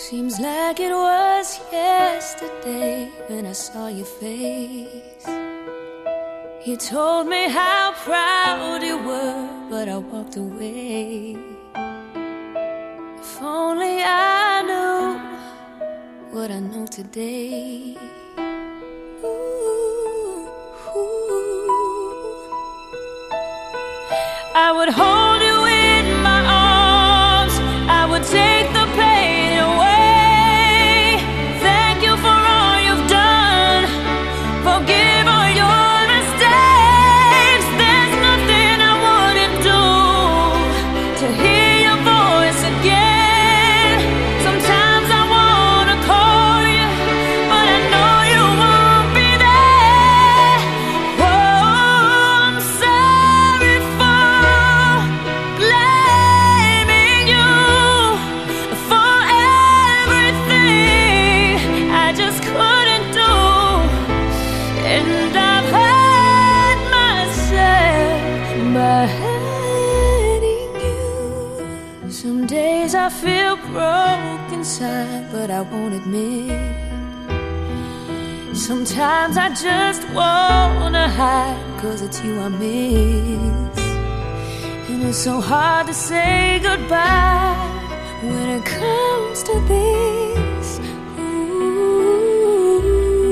Seems like it was yesterday when I saw your face. You told me how proud you were, but I walked away. If only I knew what I know today. Ooh, ooh. I would hold you in my arms, I would take the pain away. Thank you for all you've done, forgive all your mistakes. There's nothing I wouldn't do to hear your voice again. Sometimes I wanna call you, but I know you won't be there. Oh, I'm sorry for blaming you for everything I just couldn't do. And I've hurt myself by hurting you. Some days I feel broke inside, but I won't admit. Sometimes I just wanna hide, 'cause it's you I miss. And it's so hard to say goodbye when it comes to this. Ooh,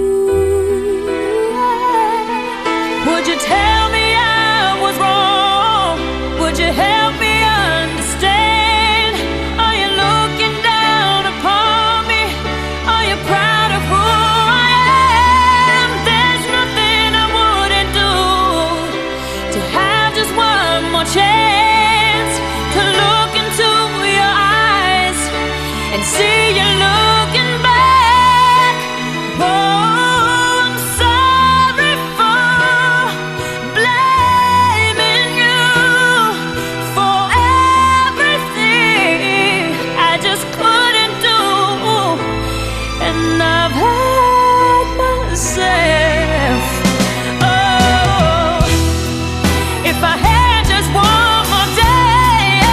would you tell me I was wrong? Would you help me understand? Are you looking down upon me? Are you proud of who I am? There's nothing I wouldn't do to have just one more chance to look into your eyes and see you looking back. Oh, I'm sorry for blaming you for everything I just couldn't do. And I've hurt myself. Oh, if I had just one more day,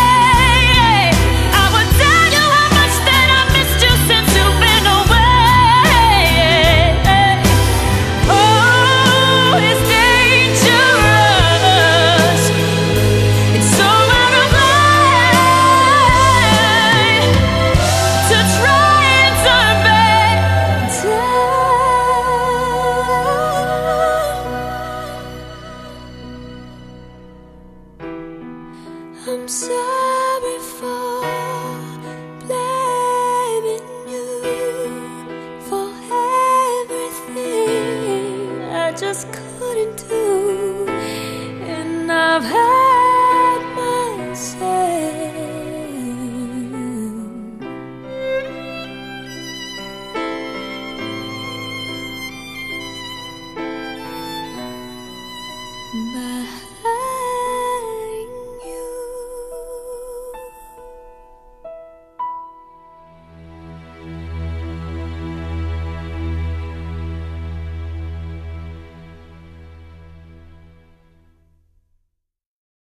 I would tell you how much that I missed you since you've been away. Oh, it's dangerous. It's so out of line to try and turn back time. I'm sorry for blaming you for everything I just couldn't do. And I've hurt myself by